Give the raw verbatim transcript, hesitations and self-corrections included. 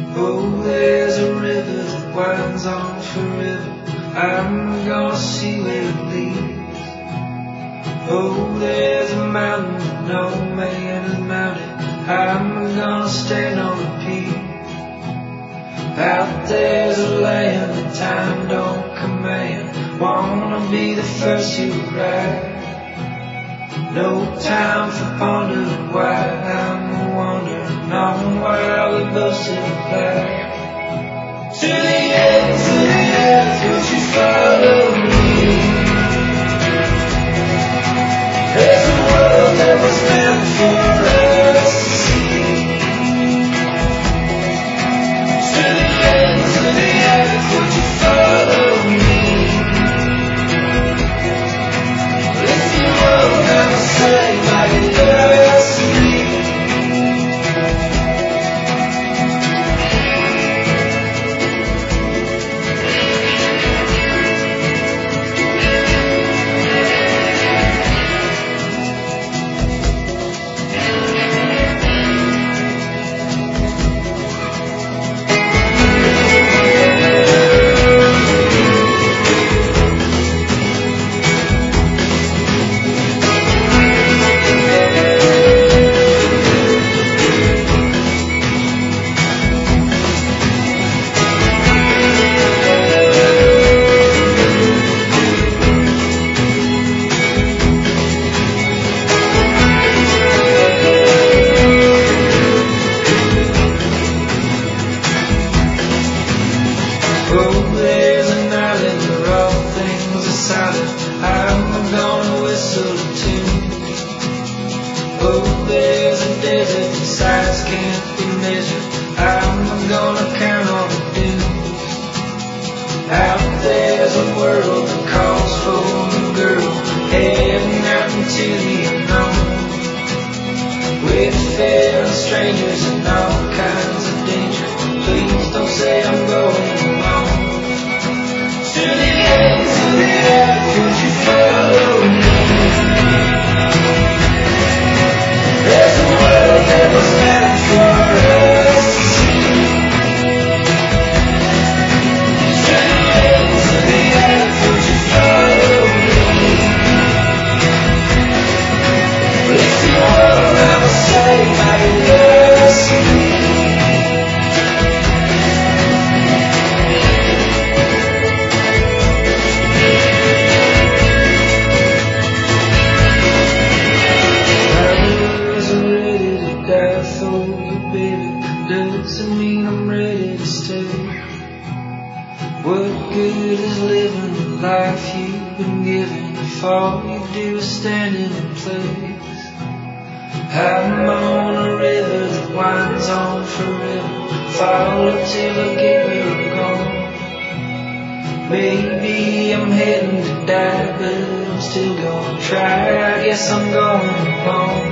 Oh, there's a river that winds on forever. I'm gonna see where it leads. Oh, there's a mountain that no man has mounted. I'm gonna stand on the peak. Out there's a land that time don't command. Wanna be the first to arrive. No time for pondering why I'm wandering on while we both still alive. To the ends of the earth, would you follow me? There's a world that was meant for us to see. To the ends of the earth, would you follow me? If you won't, I'll say like it does to me. Oh, there's an island where all things are silent. I'm gonna whistle a tune. Oh, there's a desert that size can't be measured. I'm gonna count on the dunes. Out there's a world that calls for a girl, heading out into the unknown. With fair strangers and all kinds of danger. Please don't say I'm going alone. To the ends of the earth, would you follow me? There's a world that was meant for us to see. To the ends of the earth, would you follow me? If you won't, I will say like it does to me. Doesn't mean I'm ready to stay. What good is living the life you've been given if all you do is stand in place? I'm on a river that winds on forever. Follow till I get where I'm going. Maybe I'm heading to die, but I'm still gonna try. I guess I'm going home.